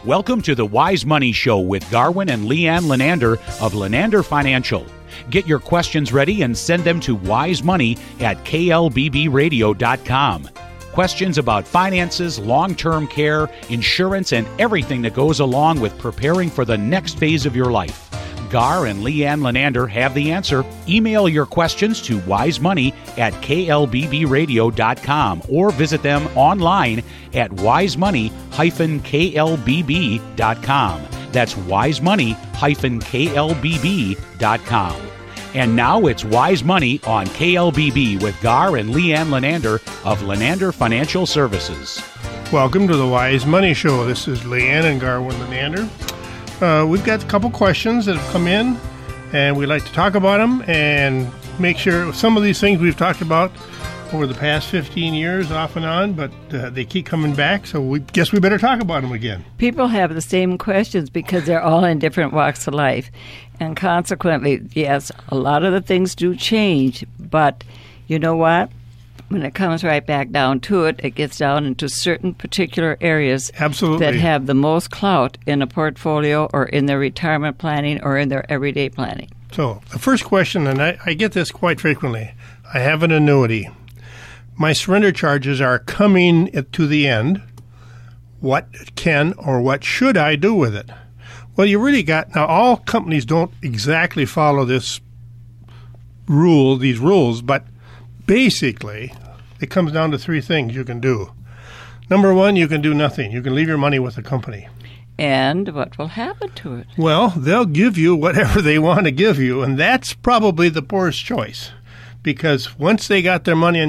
Welcome to the Wise Money Show with Garwin and Leanne Lenander of Lenander Financial. Get your questions ready and send them to wisemoney@klbbradio.com. Questions about finances, long-term care, insurance, and everything that goes along with preparing for the next phase of your life. Gar and Leanne Lenander have the answer. Email your questions to wisemoney@klbbradio.com or visit them online at wisemoney-klbb.com. That's wisemoney-klbb.com. And now it's Wise Money on KLBB with Gar and Leanne Lenander of Lenander Financial Services. Welcome to the Wise Money Show. This is Leanne and Garwin Lenander. We've got a couple questions that have come in, and we'd like to talk about them and make sure some of these things we've talked about over the past 15 years off and on, but they keep coming back, so we guess we better talk about them again. People have the same questions because they're all in different walks of life. And consequently, yes, a lot of the things do change, but you know what? When it comes right back down to it, it gets down into certain particular areas Absolutely. that have the most clout in a portfolio or in their retirement planning or in their everyday planning. So the first question, and I get this quite frequently, I have an annuity. My surrender charges are coming to the end. What can or what should I do with it? Well, you really got, now all companies don't exactly follow these rules, but basically, it comes down to three things you can do. Number one, you can do nothing. You can leave your money with the company. And what will happen to it? Well, they'll give you whatever they want to give you, and that's probably the poorest choice. Because once they got your money in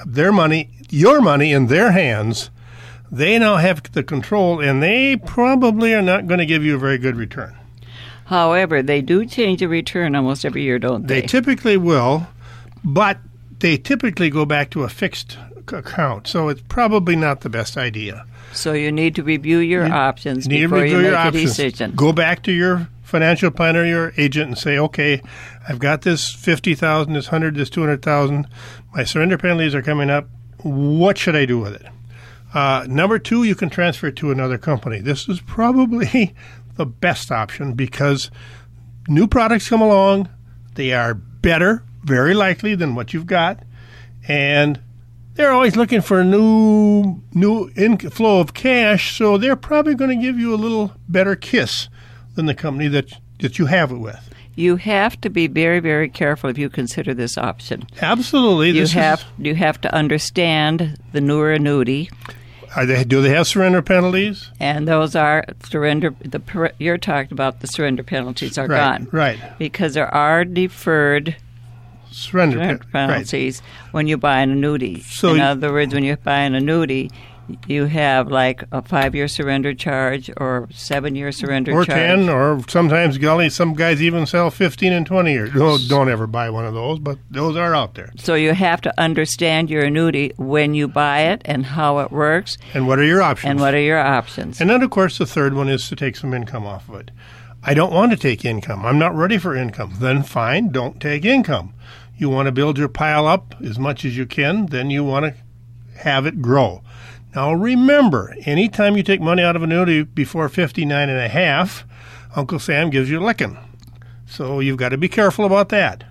their hands, they now have the control, and they probably are not going to give you a very good return. However, they do change the return almost every year, don't they? They typically will, but they typically go back to a fixed account, so it's probably not the best idea. So you need to review your options before you make a decision. Go back to your financial planner, your agent, and say, okay, I've got this $50,000, this $100,000, this $200,000. My surrender penalties are coming up. What should I do with it? Number two, you can transfer it to another company. This is probably the best option because new products come along. They are better, very likely, than what you've got, and they're always looking for a new inflow of cash, so they're probably going to give you a little better kiss than the company that you have it with. You have to be very, very careful if you consider this option. Absolutely. You have to understand the newer annuity. Do they have surrender penalties? And those are surrender. You're talking about the surrender penalties are gone, right? Because there are deferred surrender penalties when you buy an annuity. So in other words, when you buy an annuity, you have like a 5-year surrender charge or 7-year surrender charge. Or 10, or sometimes, some guys even sell 15 and 20 years. Don't ever buy one of those, but those are out there. So you have to understand your annuity when you buy it and how it works. And what are your options? And then, of course, the third one is to take some income off of it. I don't want to take income. I'm not ready for income. Then fine, don't take income. You want to build your pile up as much as you can, then you want to have it grow. Now remember, anytime you take money out of an annuity before 59 and a half, Uncle Sam gives you a licking. So you've got to be careful about that.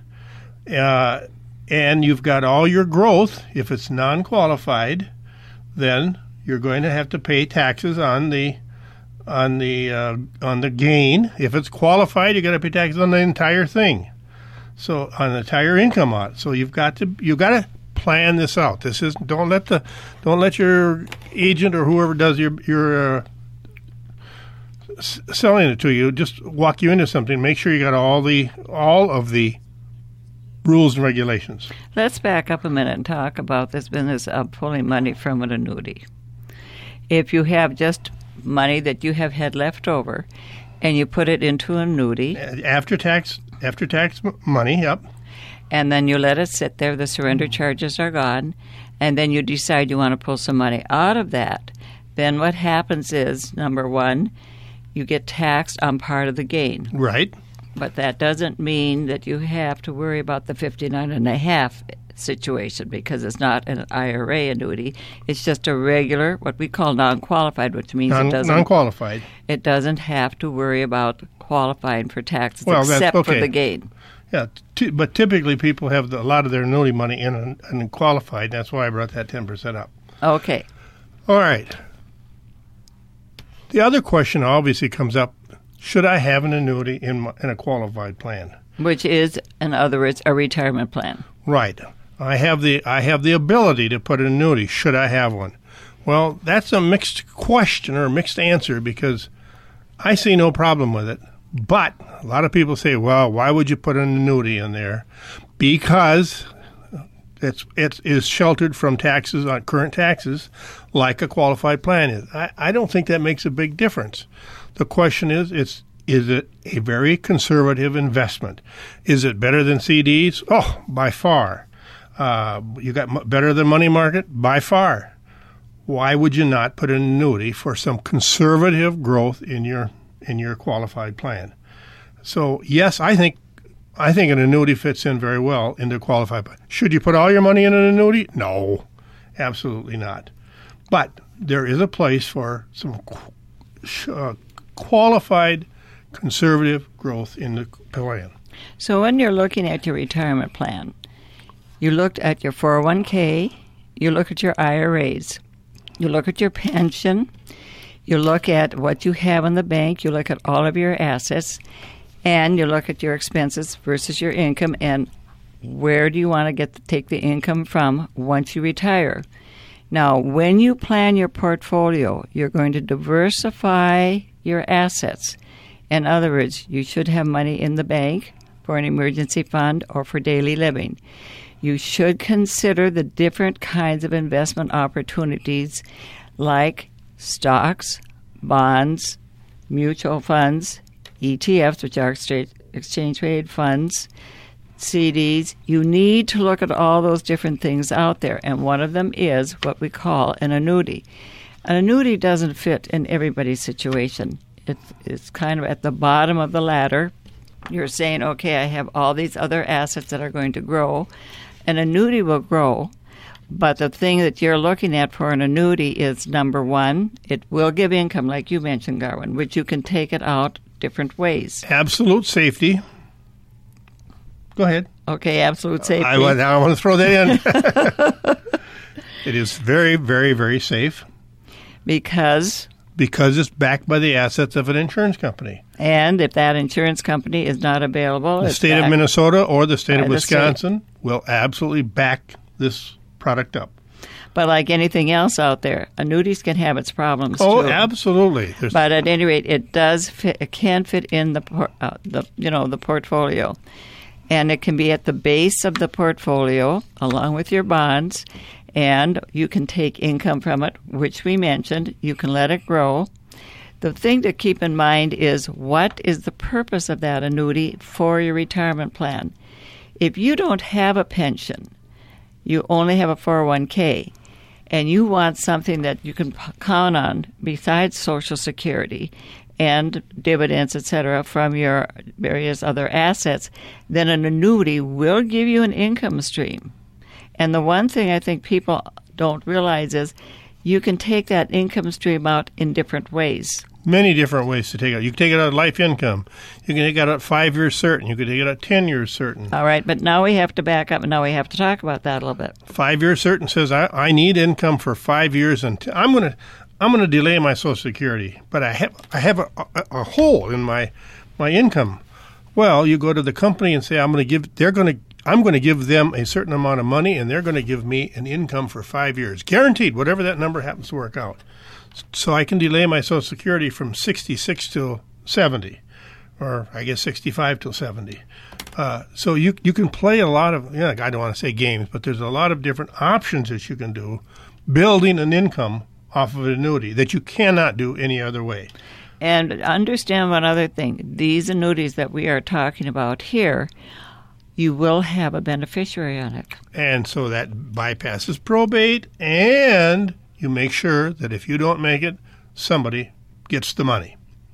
And you've got all your growth. If it's non-qualified, then you're going to have to pay taxes on the gain. If it's qualified, you got to pay taxes on the entire thing. So on the entire income on it. So you've got to plan this out. This is don't let your agent or whoever does your selling it to you just walk you into something. Make sure you got all of the rules and regulations. Let's back up a minute and talk about this business of pulling money from an annuity. If you have just money that you have had left over and you put it into an annuity, after tax money, yep. And then you let it sit there, the surrender charges are gone, and then you decide you want to pull some money out of that. Then what happens is, number one, you get taxed on part of the gain. Right. But that doesn't mean that you have to worry about the 59.5 situation because it's not an IRA annuity. It's just a regular, what we call non-qualified, which means non-qualified. It doesn't have to worry about qualifying for taxes that's for the gain. Yeah, but typically people have a lot of their annuity money in qualified. That's why I brought that 10% up. Okay. All right. The other question obviously comes up, should I have an annuity in a qualified plan? Which is, in other words, a retirement plan. Right. I have the ability to put an annuity. Should I have one? Well, that's a mixed question or a mixed answer because I see no problem with it. But a lot of people say, well, why would you put an annuity in there? Because it is sheltered from taxes on current taxes like a qualified plan is. I don't think that makes a big difference. The question is it a very conservative investment? Is it better than CDs? Oh, by far. You got better than money market? By far. Why would you not put an annuity for some conservative growth in your qualified plan? So, yes, I think an annuity fits in very well into qualified plan. Should you put all your money in an annuity? No, absolutely not. But there is a place for some qualified conservative growth in the plan. So when you're looking at your retirement plan, you looked at your 401k, you look at your IRAs, you look at your pension, you look at what you have in the bank, you look at all of your assets, and you look at your expenses versus your income, and where do you want to take the income from once you retire. Now, when you plan your portfolio, you're going to diversify your assets. In other words, you should have money in the bank for an emergency fund or for daily living. You should consider the different kinds of investment opportunities like stocks, bonds, mutual funds, ETFs, which are exchange-traded funds, CDs. You need to look at all those different things out there, and one of them is what we call an annuity. An annuity doesn't fit in everybody's situation. It's kind of at the bottom of the ladder. You're saying, okay, I have all these other assets that are going to grow. An annuity will grow, but the thing that you're looking at for an annuity is, number one, it will give income, like you mentioned, Garwin, which you can take it out different ways. Absolute safety. Go ahead. Okay, absolute safety. I want to throw that in. It is very, very, very safe. Because it's backed by the assets of an insurance company. And if that insurance company is not available, the state of Minnesota or the state of Wisconsin will absolutely back this product up. But like anything else out there, annuities can have its problems too. Oh, absolutely. But at any rate, it does fit. It can fit in the portfolio, and it can be at the base of the portfolio along with your bonds. And you can take income from it, which we mentioned. You can let it grow. The thing to keep in mind is, what is the purpose of that annuity for your retirement plan? If you don't have a pension, you only have a 401k, and you want something that you can count on besides Social Security and dividends, etc., from your various other assets, then an annuity will give you an income stream. And the one thing I think people don't realize is you can take that income stream out in different ways. Many different ways to take it out. You can take it out life income. You can take it out 5 years certain. You can take it out 10 years certain. All right, but now we have to back up, and now we have to talk about that a little bit. 5 years certain says I need income for 5 years, and I'm going to delay my Social Security, but I have a hole in my income. Well, you go to the company and say I'm going to give them a certain amount of money, and they're going to give me an income for 5 years. Guaranteed, whatever that number happens to work out. So I can delay my Social Security from 66 till 70, or I guess 65 till 70. So you can play a lot of, I don't want to say games, but there's a lot of different options that you can do building an income off of an annuity that you cannot do any other way. And understand one other thing. These annuities that we are talking about here, you will have a beneficiary on it. And so that bypasses probate, and you make sure that if you don't make it, somebody gets the money.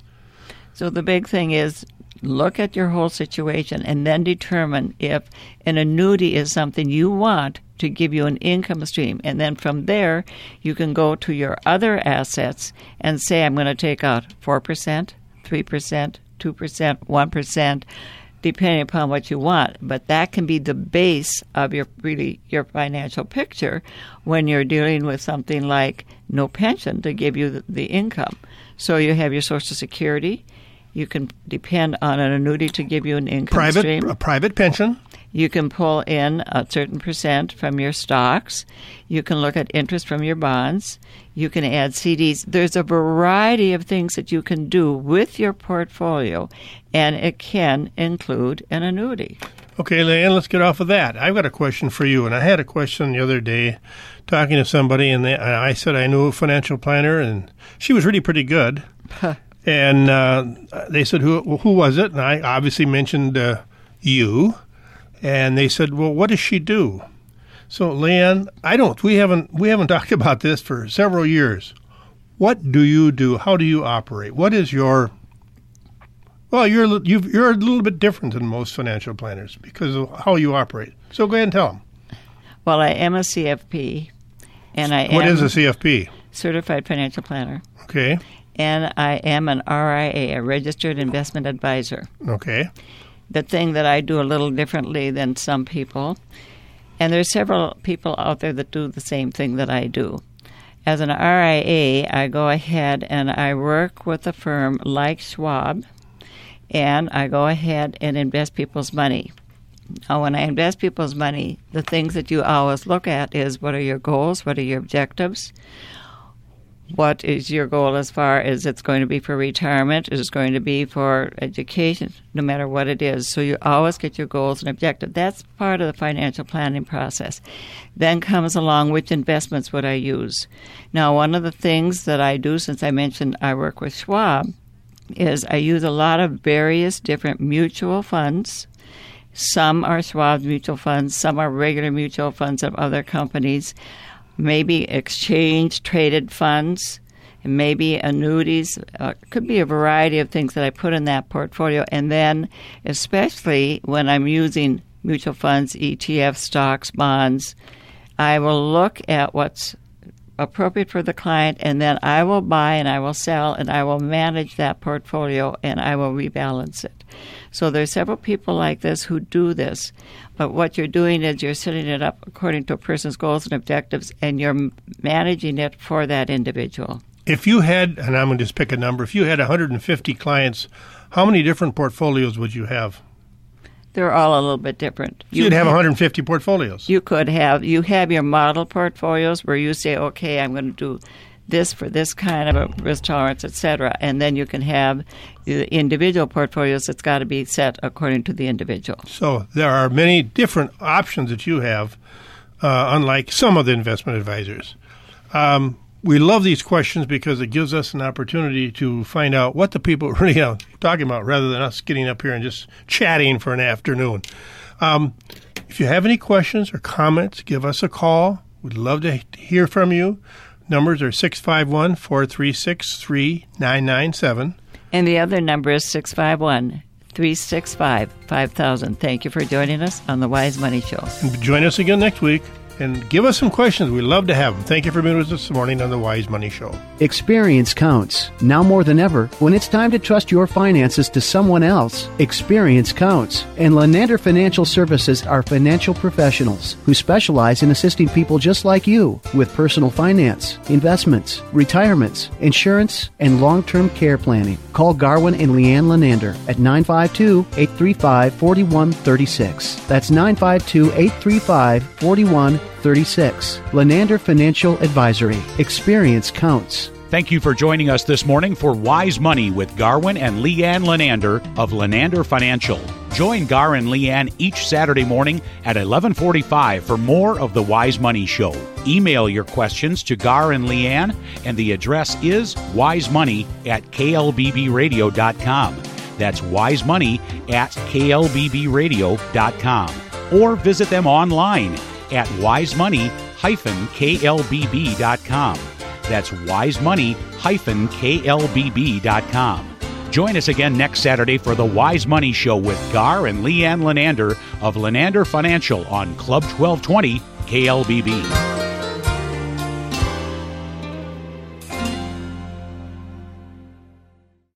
So the big thing is look at your whole situation and then determine if an annuity is something you want to give you an income stream. And then from there, you can go to your other assets and say, I'm going to take out 4%, 3%, 2%, 1%, depending upon what you want. But that can be the base of your financial picture when you're dealing with something like no pension to give you the income. So you have your Social Security. You can depend on an annuity to give you an income stream. A private pension. You can pull in a certain percent from your stocks. You can look at interest from your bonds. You can add CDs. There's a variety of things that you can do with your portfolio, and it can include an annuity. Okay, Leanne, let's get off of that. I've got a question for you, and I had a question the other day talking to somebody, and I said I knew a financial planner, and she was really pretty good. And they said, who was it? And I obviously mentioned you. And they said, well, what does she do? So, Leanne, we haven't talked about this for several years. What do you do? How do you operate? What is your... Well, you're a little bit different than most financial planners because of how you operate. So go ahead and tell them. Well, I am a CFP. And What is a CFP? Certified Financial Planner. Okay. And I am an RIA, a Registered Investment Advisor. Okay. The thing that I do a little differently than some people, and there's several people out there that do the same thing that I do. As an RIA, I go ahead and I work with a firm like Schwab, and I go ahead and invest people's money. Now, when I invest people's money, the things that you always look at is what are your goals, what are your objectives, what is your goal as far as it's going to be for retirement? Is it going to be for education? No matter what it is. So you always get your goals and objectives. That's part of the financial planning process. Then comes along which investments would I use. Now, one of the things that I do, since I mentioned I work with Schwab, is I use a lot of various different mutual funds. Some are Schwab mutual funds. Some are regular mutual funds of other companies. Maybe exchange-traded funds, and maybe annuities. Could be a variety of things that I put in that portfolio. And then, especially when I'm using mutual funds, ETFs, stocks, bonds, I will look at what's appropriate for the client, and then I will buy and I will sell, and I will manage that portfolio, and I will rebalance it. So there's several people like this who do this. But what you're doing is you're setting it up according to a person's goals and objectives, and you're managing it for that individual. If you had, and I'm going to just pick a number, if you had 150 clients, how many different portfolios would you have? They're all a little bit different. You'd have 150 portfolios. You have your model portfolios where you say, okay, I'm going to do this for this kind of a risk tolerance, et cetera. And then you can have the individual portfolios that's got to be set according to the individual. So there are many different options that you have, unlike some of the investment advisors. We love these questions because it gives us an opportunity to find out what the people really are talking about rather than us getting up here and just chatting for an afternoon. If you have any questions or comments, give us a call. We'd love to hear from you. Numbers are 651-436-3997. And the other number is 651-365-5000. Thank you for joining us on the Wise Money Show. And join us again next week. And give us some questions. We'd love to have them. Thank you for being with us this morning on the Wise Money Show. Experience counts. Now more than ever, when it's time to trust your finances to someone else, experience counts. And Lenander Financial Services are financial professionals who specialize in assisting people just like you with personal finance, investments, retirements, insurance, and long-term care planning. Call Garwin and Leanne Lenander at 952-835-4136. That's 952-835-4136. Lenander Financial Advisory. Experience counts. Thank you for joining us this morning for Wise Money with Garwin and Leanne Lenander of Lenander Financial. Join Gar and Leanne each Saturday morning at 11:45 for more of the Wise Money Show. Email your questions to Gar and Leanne, and the address is wisemoney@klbbradio.com. That's wisemoney@klbbradio.com. Or visit them online at wisemoney-klbb.com. That's wisemoney-klbb.com. Join us again next Saturday for the Wise Money Show with Gar and Leanne Lenander of Lenander Financial on Club 1220 KLBB.